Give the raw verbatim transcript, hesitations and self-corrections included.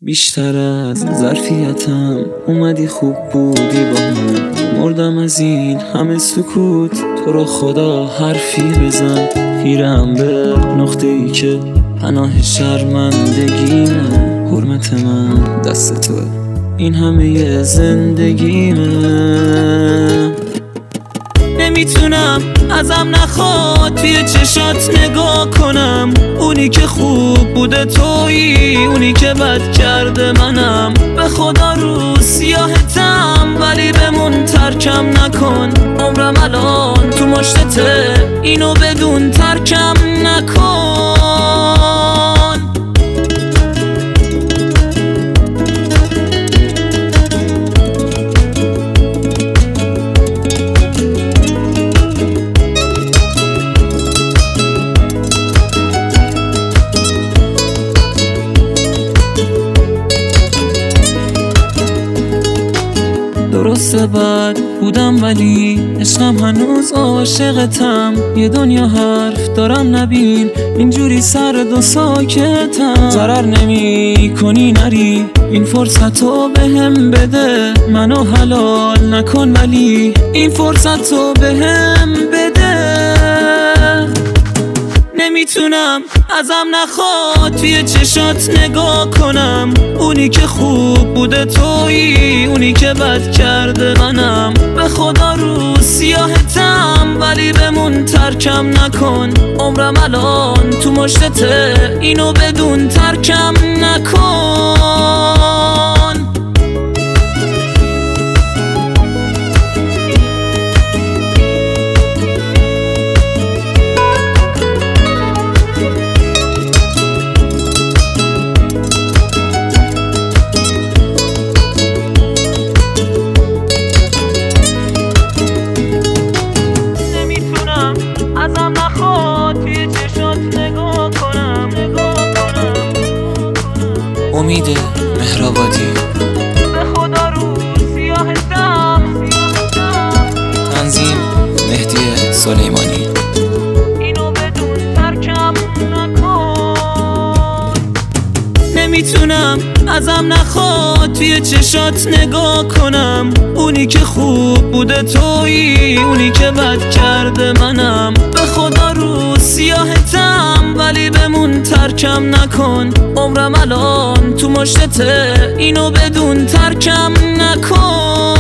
بیشتر از ظرفیتم اومدی خوب بودی با من، مردم از این همه سکوت. تو رو خدا حرفی بزن، خیرم به نقطه ای که پناه شرمندگیمه. حرمت من دست توه، این همه زندگیمه. نمیتونم ازم نخواد توی چشات نگاه کنم، اونی که خوب بوده تویی، اونی که بد کرده منم. به خدا رو سیاهتم ولی بمون ترکم نکن، عمرم الان تو مشتته، اینو بدون ترکم نکن. درسته بد بودم ولی عشقم هنوز عاشقتم. یه دنیا حرف دارم نبین، اینجوری سرد و ساکتم. ضرر نمی کنی نری، این فرصتو بهم بده. منو حلال نکن ولی این فرصتو بهم بده. نمیتونم ازم نخواد توی چشات نگاه کنم، اونی که خوب بوده تویی، اونی که بد کرده منم. به خدا رو سیاهتم ولی بمون ترکم نکن، عمرم الان تو مشتته، اینو بدون ترکم نکن. ازم نخواد توی چشات نگاه کنم، نگاه کنم. امید مهرآبادی. به خدا رو سیاهتم. تنظیم مهدی سلیمانی. اینو بدون ترکم نکن. نمیتونم ازم نخواد توی چشات نگاه کنم، اونی که خوب بوده تویی، اونی که بد کرده منم. به خدا رو سیاهتم ولی بمون ترکم نکن، عمرم الان تو مشتته، اینو بدون ترکم نکن.